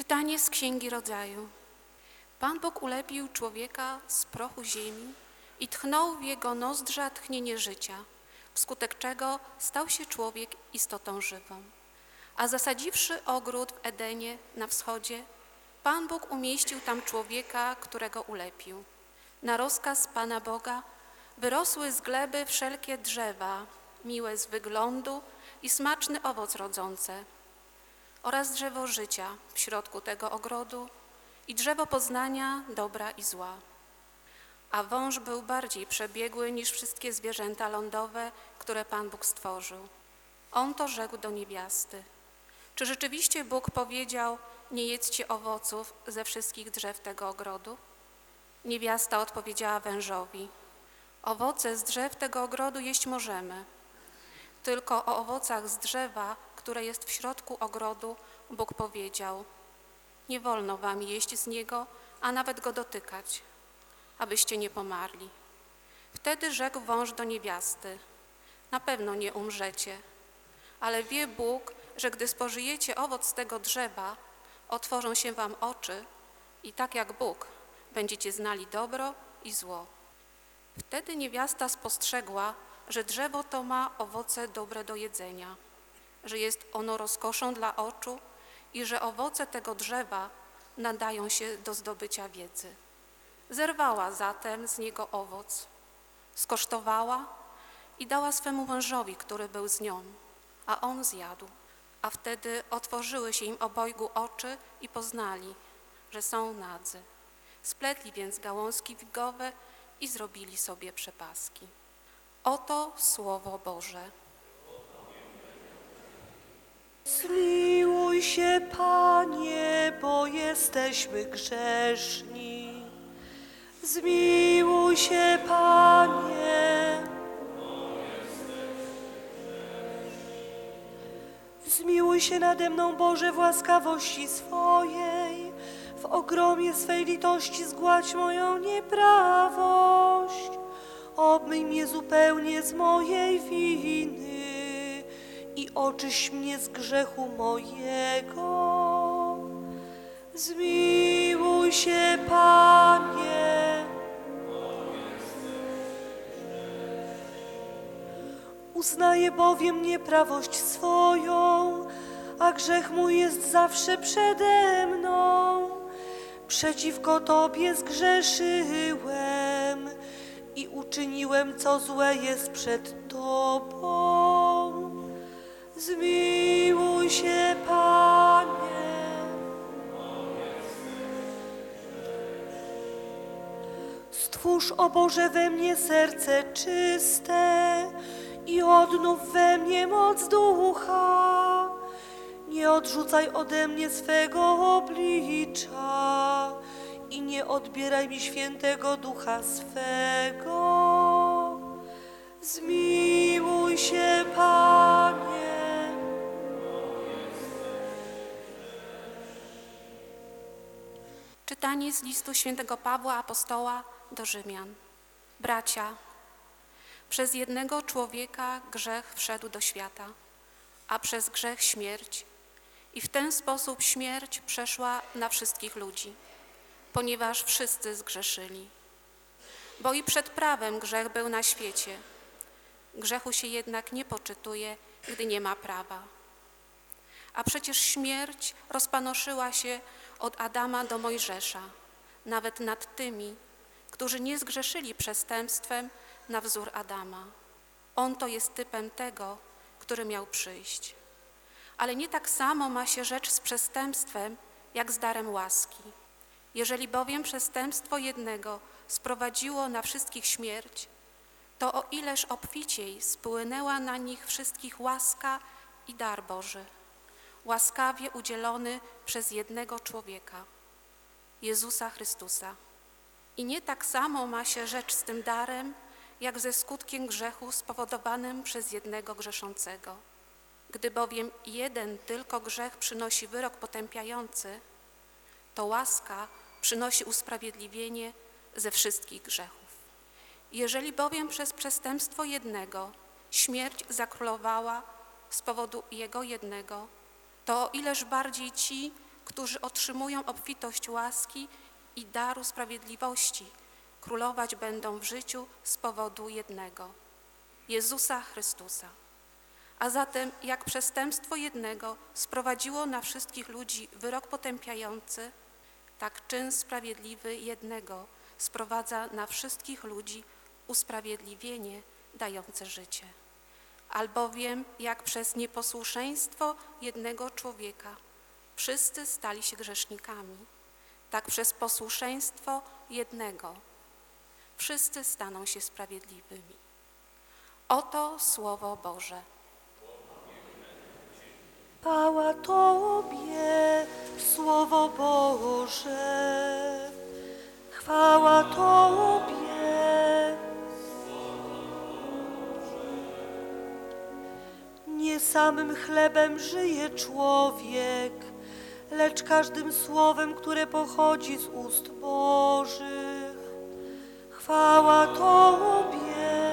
Czytanie z Księgi Rodzaju. Pan Bóg ulepił człowieka z prochu ziemi i tchnął w jego nozdrza tchnienie życia, wskutek czego stał się człowiek istotą żywą. A zasadziwszy ogród w Edenie na wschodzie, Pan Bóg umieścił tam człowieka, którego ulepił. Na rozkaz Pana Boga wyrosły z gleby wszelkie drzewa, miłe z wyglądu i smaczny owoc rodzące, oraz drzewo życia w środku tego ogrodu i drzewo poznania dobra i zła. A wąż był bardziej przebiegły niż wszystkie zwierzęta lądowe, które Pan Bóg stworzył. On to rzekł do niewiasty: czy rzeczywiście Bóg powiedział: nie jedzcie owoców ze wszystkich drzew tego ogrodu? Niewiasta odpowiedziała wężowi: owoce z drzew tego ogrodu jeść możemy, tylko o owocach z drzewa, które jest w środku ogrodu, Bóg powiedział: nie wolno wam jeść z niego, a nawet go dotykać, abyście nie pomarli. Wtedy rzekł wąż do niewiasty: na pewno nie umrzecie, ale wie Bóg, że gdy spożyjecie owoc z tego drzewa, otworzą się wam oczy i tak jak Bóg będziecie znali dobro i zło. Wtedy niewiasta spostrzegła, że drzewo to ma owoce dobre do jedzenia, że jest ono rozkoszą dla oczu i że owoce tego drzewa nadają się do zdobycia wiedzy. Zerwała zatem z niego owoc, skosztowała i dała swemu mężowi, który był z nią, a on zjadł. A wtedy otworzyły się im obojgu oczy i poznali, że są nadzy. Spletli więc gałązki figowe i zrobili sobie przepaski. Oto Słowo Boże. Zmiłuj się, Panie, bo jesteśmy grzeszni. Zmiłuj się, Panie. Zmiłuj się nade mną, Boże, w łaskawości swojej. W ogromie swej litości zgładź moją nieprawość. Obmyj mnie zupełnie z mojej winy i oczyść mnie z grzechu mojego. Zmiłuj się, Panie. Uznaję bowiem nieprawość swoją, a grzech mój jest zawsze przede mną. Przeciwko Tobie zgrzeszyłem i uczyniłem, co złe jest przed Tobą. Zmiłuj się, Panie. Stwórz, o Boże, we mnie serce czyste i odnów we mnie moc ducha. Nie odrzucaj ode mnie swego oblicza i nie odbieraj mi świętego ducha swego. Zmiłuj się, Panie. Czytanie z listu świętego Pawła Apostoła do Rzymian. Bracia, przez jednego człowieka grzech wszedł do świata, a przez grzech śmierć. I w ten sposób śmierć przeszła na wszystkich ludzi, ponieważ wszyscy zgrzeszyli. Bo i przed prawem grzech był na świecie. Grzechu się jednak nie poczytuje, gdy nie ma prawa. A przecież śmierć rozpanoszyła się od Adama do Mojżesza, nawet nad tymi, którzy nie zgrzeszyli przestępstwem na wzór Adama. On to jest typem tego, który miał przyjść. Ale nie tak samo ma się rzecz z przestępstwem, jak z darem łaski. Jeżeli bowiem przestępstwo jednego sprowadziło na wszystkich śmierć, to o ileż obficiej spłynęła na nich wszystkich łaska i dar Boży, łaskawie udzielony przez jednego człowieka, Jezusa Chrystusa. I nie tak samo ma się rzecz z tym darem, jak ze skutkiem grzechu spowodowanym przez jednego grzeszącego. Gdy bowiem jeden tylko grzech przynosi wyrok potępiający, to łaska przynosi usprawiedliwienie ze wszystkich grzechów. Jeżeli bowiem przez przestępstwo jednego śmierć zakrólowała z powodu jego jednego, to o ileż bardziej ci, którzy otrzymują obfitość łaski i daru sprawiedliwości, królować będą w życiu z powodu jednego, Jezusa Chrystusa. A zatem jak przestępstwo jednego sprowadziło na wszystkich ludzi wyrok potępiający, tak czyn sprawiedliwy jednego sprowadza na wszystkich ludzi usprawiedliwienie dające życie. Albowiem jak przez nieposłuszeństwo jednego człowieka wszyscy stali się grzesznikami, tak przez posłuszeństwo jednego wszyscy staną się sprawiedliwymi. Oto Słowo Boże. Chwała Tobie, Słowo Boże. Chwała Tobie. Nie samym chlebem żyje człowiek, lecz każdym słowem, które pochodzi z ust Bożych. Chwała Tobie.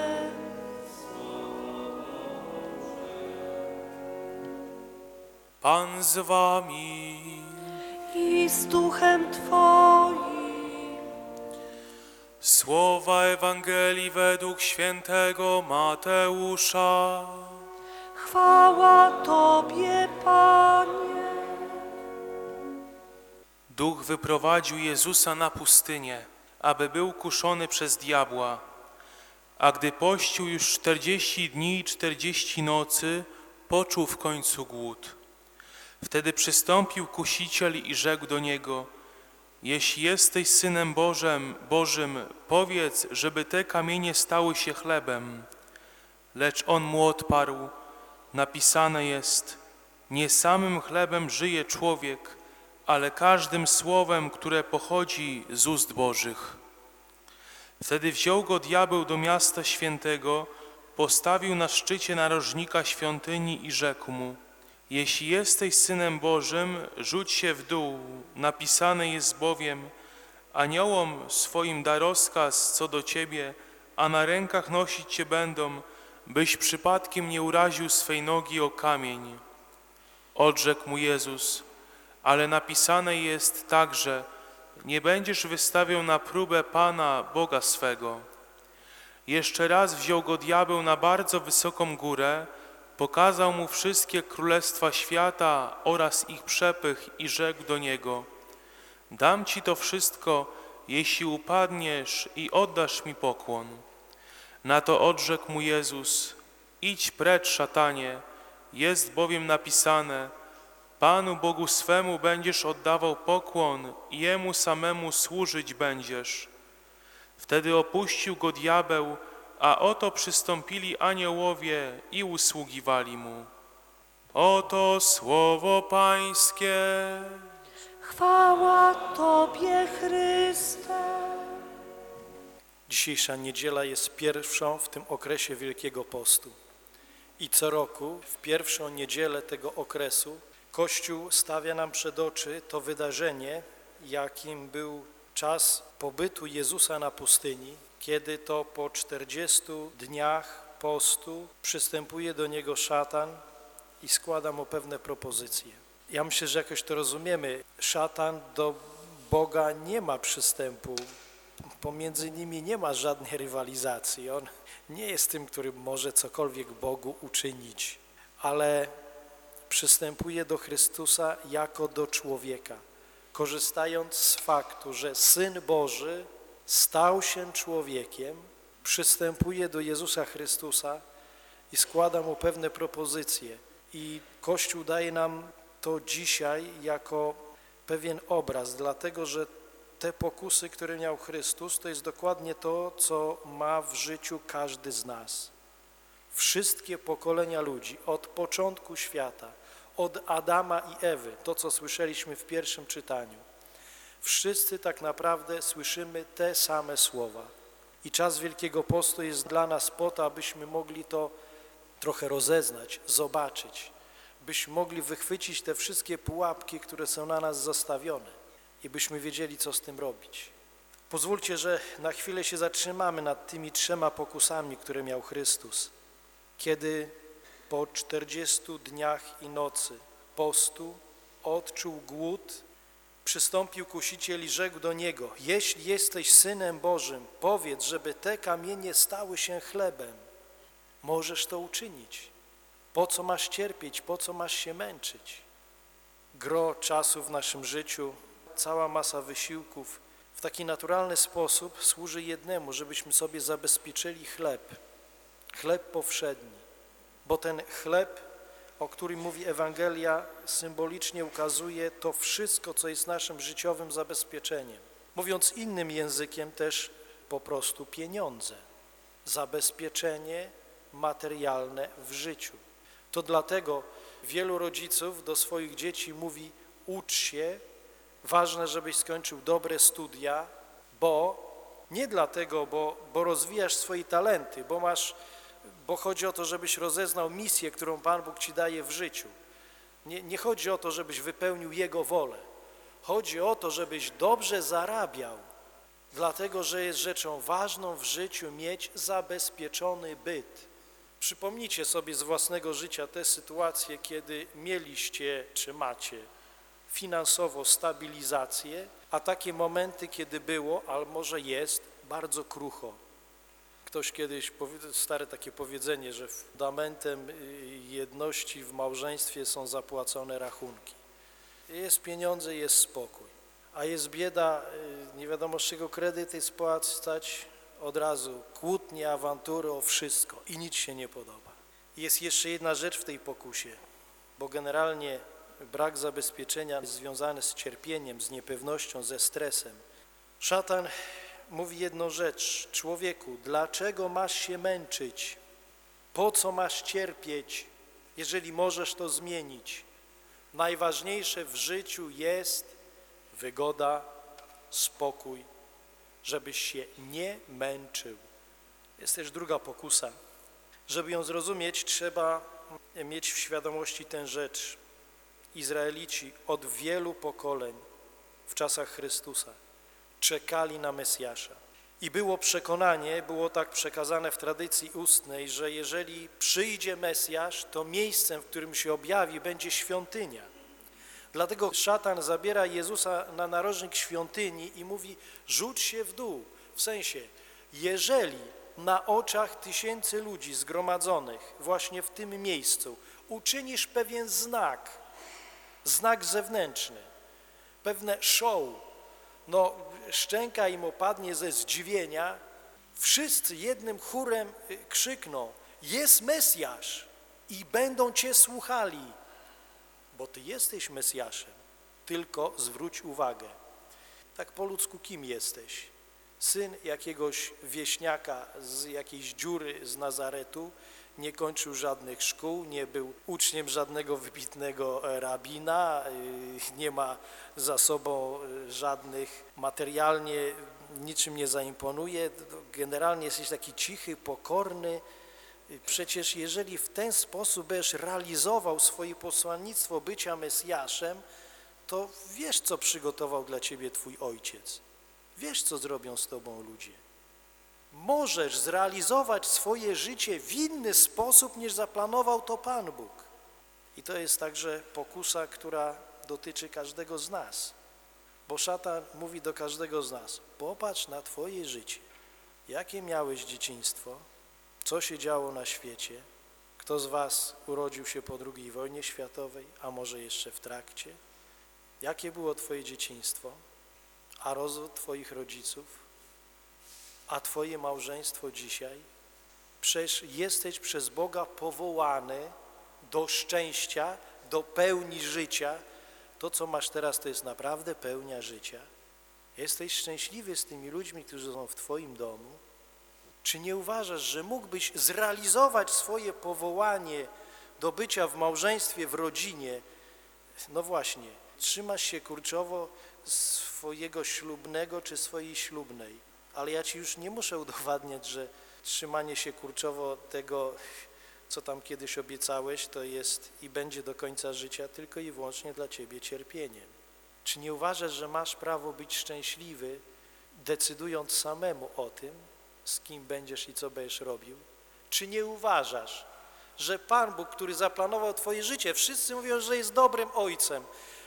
Pan z wami. I z duchem Twoim. Słowa Ewangelii według świętego Mateusza. Chwała Tobie, Panie. Duch wyprowadził Jezusa na pustynię, aby był kuszony przez diabła. A gdy pościł już 40 dni i 40 nocy, poczuł w końcu głód. Wtedy przystąpił kusiciel i rzekł do niego: jeśli jesteś Synem Bożym, powiedz, żeby te kamienie stały się chlebem. Lecz on mu odparł: napisane jest, nie samym chlebem żyje człowiek, ale każdym słowem, które pochodzi z ust Bożych. Wtedy wziął go diabeł do miasta świętego, postawił na szczycie narożnika świątyni i rzekł mu: jeśli jesteś Synem Bożym, rzuć się w dół, napisane jest bowiem, aniołom swoim da rozkaz co do Ciebie, a na rękach nosić Cię będą, byś przypadkiem nie uraził swej nogi o kamień. Odrzekł mu Jezus: ale napisane jest także, nie będziesz wystawiał na próbę Pana, Boga swego. Jeszcze raz wziął go diabeł na bardzo wysoką górę, pokazał mu wszystkie królestwa świata oraz ich przepych i rzekł do niego: dam Ci to wszystko, jeśli upadniesz i oddasz mi pokłon. Na to odrzekł mu Jezus: idź precz, szatanie, jest bowiem napisane, Panu Bogu swemu będziesz oddawał pokłon i Jemu samemu służyć będziesz. Wtedy opuścił go diabeł, a oto przystąpili aniołowie i usługiwali mu. Oto słowo Pańskie. Chwała Tobie, Chryste. Dzisiejsza niedziela jest pierwszą w tym okresie Wielkiego Postu. I co roku, w pierwszą niedzielę tego okresu, Kościół stawia nam przed oczy to wydarzenie, jakim był czas pobytu Jezusa na pustyni, kiedy to po 40 dniach postu przystępuje do Niego szatan i składa Mu pewne propozycje. Ja myślę, że jakoś to rozumiemy. Szatan do Boga nie ma przystępu, pomiędzy nimi nie ma żadnej rywalizacji. On nie jest tym, który może cokolwiek Bogu uczynić, ale przystępuje do Chrystusa jako do człowieka, korzystając z faktu, że Syn Boży stał się człowiekiem, przystępuje do Jezusa Chrystusa i składa Mu pewne propozycje. I Kościół daje nam to dzisiaj jako pewien obraz, dlatego że te pokusy, które miał Chrystus, to jest dokładnie to, co ma w życiu każdy z nas. Wszystkie pokolenia ludzi od początku świata, od Adama i Ewy, to co słyszeliśmy w pierwszym czytaniu, wszyscy tak naprawdę słyszymy te same słowa. I czas Wielkiego Postu jest dla nas po to, abyśmy mogli to trochę rozeznać, zobaczyć, byśmy mogli wychwycić te wszystkie pułapki, które są na nas zastawione i byśmy wiedzieli, co z tym robić. Pozwólcie, że na chwilę się zatrzymamy nad tymi 3 pokusami, które miał Chrystus, kiedy po 40 dniach i nocy postu odczuł głód, przystąpił kusiciel i rzekł do niego: jeśli jesteś Synem Bożym, powiedz, żeby te kamienie stały się chlebem. Możesz to uczynić. Po co masz cierpieć, po co masz się męczyć? Gro czasu w naszym życiu, cała masa wysiłków w taki naturalny sposób służy jednemu, żebyśmy sobie zabezpieczyli chleb powszedni, bo ten chleb, o którym mówi Ewangelia, symbolicznie ukazuje to wszystko, co jest naszym życiowym zabezpieczeniem. Mówiąc innym językiem, też po prostu pieniądze, zabezpieczenie materialne w życiu. To dlatego wielu rodziców do swoich dzieci mówi: ucz się, ważne, żebyś skończył dobre studia, nie dlatego, bo rozwijasz swoje talenty, bo chodzi o to, żebyś rozeznał misję, którą Pan Bóg ci daje w życiu. Nie chodzi o to, żebyś wypełnił Jego wolę. Chodzi o to, żebyś dobrze zarabiał, dlatego że jest rzeczą ważną w życiu mieć zabezpieczony byt. Przypomnijcie sobie z własnego życia te sytuacje, kiedy mieliście czy macie finansowo stabilizację, a takie momenty, kiedy było, albo może jest, bardzo krucho. Ktoś kiedyś, stare takie powiedzenie, że fundamentem jedności w małżeństwie są zapłacone rachunki. Jest pieniądze, jest spokój, a jest bieda, nie wiadomo z czego kredyt jest spłacać, od razu kłótnie, awantury o wszystko i nic się nie podoba. I jest jeszcze jedna rzecz w tej pokusie, bo generalnie brak zabezpieczenia jest związany z cierpieniem, z niepewnością, ze stresem. Szatan mówi jedną rzecz: człowieku, dlaczego masz się męczyć? Po co masz cierpieć, jeżeli możesz to zmienić? Najważniejsze w życiu jest wygoda, spokój, żebyś się nie męczył. Jest też druga pokusa. Żeby ją zrozumieć, trzeba mieć w świadomości tę rzecz. Izraelici od wielu pokoleń w czasach Chrystusa czekali na Mesjasza. I było przekonanie, było tak przekazane w tradycji ustnej, że jeżeli przyjdzie Mesjasz, to miejscem, w którym się objawi, będzie świątynia. Dlatego szatan zabiera Jezusa na narożnik świątyni i mówi: rzuć się w dół. W sensie, jeżeli na oczach tysięcy ludzi zgromadzonych właśnie w tym miejscu uczynisz pewien znak zewnętrzny, pewne show, szczęka im opadnie ze zdziwienia, wszyscy jednym chórem krzykną: jest Mesjasz, i będą Cię słuchali, bo Ty jesteś Mesjaszem, tylko zwróć uwagę. Tak po ludzku kim jesteś? Syn jakiegoś wieśniaka z jakiejś dziury z Nazaretu, nie kończył żadnych szkół, nie był uczniem żadnego wybitnego rabina, nie ma za sobą żadnych, materialnie niczym nie zaimponuje, generalnie jesteś taki cichy, pokorny. Przecież jeżeli w ten sposób będziesz realizował swoje posłannictwo bycia Mesjaszem, to wiesz, co przygotował dla ciebie twój ojciec. Wiesz, co zrobią z tobą ludzie. Możesz zrealizować swoje życie w inny sposób, niż zaplanował to Pan Bóg. I to jest także pokusa, która dotyczy każdego z nas. Bo szatan mówi do każdego z nas: popatrz na twoje życie. Jakie miałeś dzieciństwo? Co się działo na świecie? Kto z was urodził się po II wojnie światowej, a może jeszcze w trakcie? Jakie było twoje dzieciństwo? A rozwód twoich rodziców? A twoje małżeństwo dzisiaj? Przecież jesteś przez Boga powołany do szczęścia, do pełni życia. To, co masz teraz, to jest naprawdę pełnia życia. Jesteś szczęśliwy z tymi ludźmi, którzy są w twoim domu? Czy nie uważasz, że mógłbyś zrealizować swoje powołanie do bycia w małżeństwie, w rodzinie? No właśnie, trzymasz się kurczowo swojego ślubnego czy swojej ślubnej, ale ja ci już nie muszę udowadniać, że trzymanie się kurczowo tego, co tam kiedyś obiecałeś, to jest i będzie do końca życia tylko i wyłącznie dla ciebie cierpieniem. Czy nie uważasz, że masz prawo być szczęśliwy, decydując samemu o tym, z kim będziesz i co będziesz robił? Czy nie uważasz, że Pan Bóg, który zaplanował twoje życie, wszyscy mówią, że jest dobrym ojcem,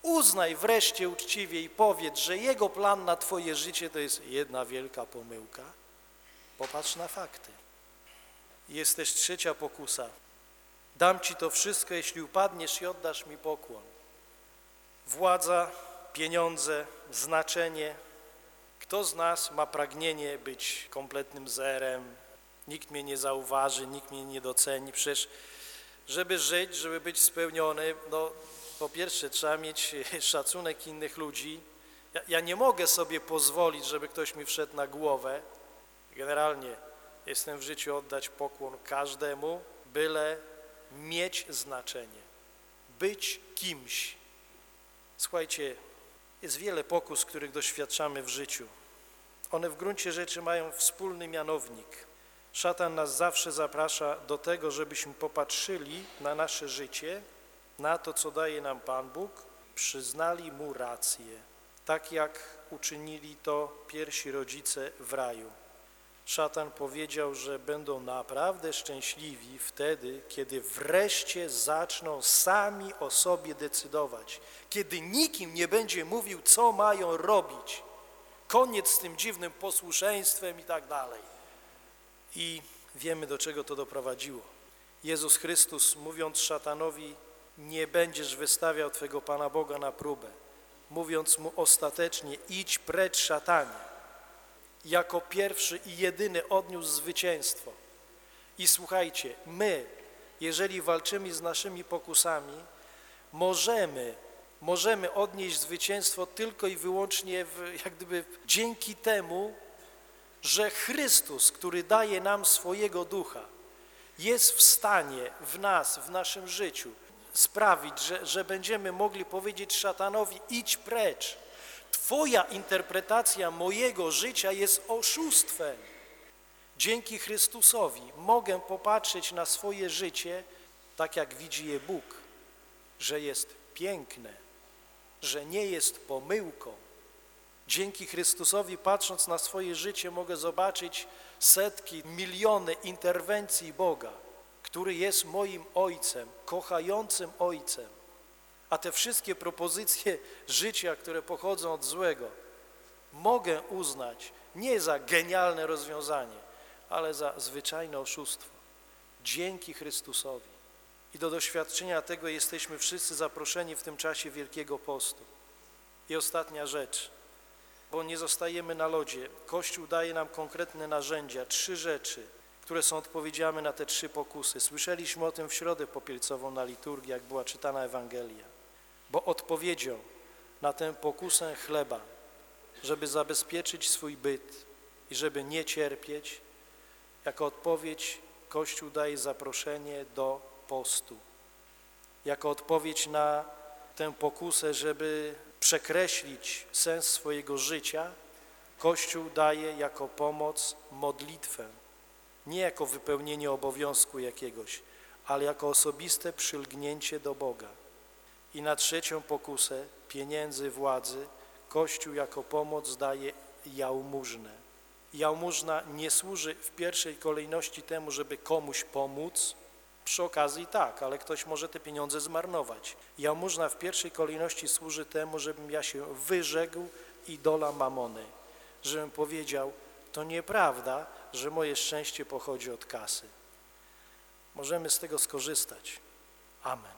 Uznaj wreszcie uczciwie i powiedz, że Jego plan na twoje życie to jest jedna wielka pomyłka. Popatrz na fakty. Jest też trzecia pokusa. Dam ci to wszystko, jeśli upadniesz i oddasz mi pokłon. Władza, pieniądze, znaczenie. Kto z nas ma pragnienie być kompletnym zerem? Nikt mnie nie zauważy, nikt mnie nie doceni. Przecież żeby żyć, żeby być spełniony, no po pierwsze trzeba mieć szacunek innych ludzi. Ja nie mogę sobie pozwolić, żeby ktoś mi wszedł na głowę. Generalnie jestem w życiu oddać pokłon każdemu, byle mieć znaczenie, być kimś. Słuchajcie, jest wiele pokus, których doświadczamy w życiu. One w gruncie rzeczy mają wspólny mianownik. Szatan nas zawsze zaprasza do tego, żebyśmy popatrzyli na nasze życie, na to, co daje nam Pan Bóg, przyznali Mu rację, tak jak uczynili to pierwsi rodzice w raju. Szatan powiedział, że będą naprawdę szczęśliwi wtedy, kiedy wreszcie zaczną sami o sobie decydować, kiedy nikim nie będzie mówił, co mają robić. Koniec z tym dziwnym posłuszeństwem i tak dalej. I wiemy, do czego to doprowadziło. Jezus Chrystus, mówiąc szatanowi, nie będziesz wystawiał twego Pana Boga na próbę, mówiąc mu ostatecznie, idź precz, szatanie, jako pierwszy i jedyny odniósł zwycięstwo. I słuchajcie, my, jeżeli walczymy z naszymi pokusami, możemy odnieść zwycięstwo tylko i wyłącznie jak gdyby dzięki temu, że Chrystus, który daje nam swojego ducha, jest w stanie w nas, w naszym życiu sprawić, że będziemy mogli powiedzieć szatanowi, idź precz. Twoja interpretacja mojego życia jest oszustwem. Dzięki Chrystusowi mogę popatrzeć na swoje życie tak, jak widzi je Bóg, że jest piękne, że nie jest pomyłką. Dzięki Chrystusowi, patrząc na swoje życie, mogę zobaczyć setki, miliony interwencji Boga, który jest moim Ojcem, kochającym Ojcem. A te wszystkie propozycje życia, które pochodzą od złego, mogę uznać nie za genialne rozwiązanie, ale za zwyczajne oszustwo. Dzięki Chrystusowi. I do doświadczenia tego jesteśmy wszyscy zaproszeni w tym czasie Wielkiego Postu. I ostatnia rzecz, bo nie zostajemy na lodzie. Kościół daje nam konkretne narzędzia, 3 rzeczy, które są odpowiedziami na te 3 pokusy. Słyszeliśmy o tym w środę popielcową na liturgii, jak była czytana Ewangelia. Bo odpowiedzią na tę pokusę chleba, żeby zabezpieczyć swój byt i żeby nie cierpieć, jako odpowiedź Kościół daje zaproszenie do postu. Jako odpowiedź na tę pokusę, żeby przekreślić sens swojego życia, Kościół daje jako pomoc modlitwę. Nie jako wypełnienie obowiązku jakiegoś, ale jako osobiste przylgnięcie do Boga. I na 3. pokusę pieniędzy, władzy, Kościół jako pomoc daje jałmużnę. Jałmużna nie służy w pierwszej kolejności temu, żeby komuś pomóc, przy okazji tak, ale ktoś może te pieniądze zmarnować. Jałmużna w pierwszej kolejności służy temu, żebym ja się wyrzekł idola mamony, żebym powiedział, to nieprawda, że moje szczęście pochodzi od kasy. Możemy z tego skorzystać. Amen.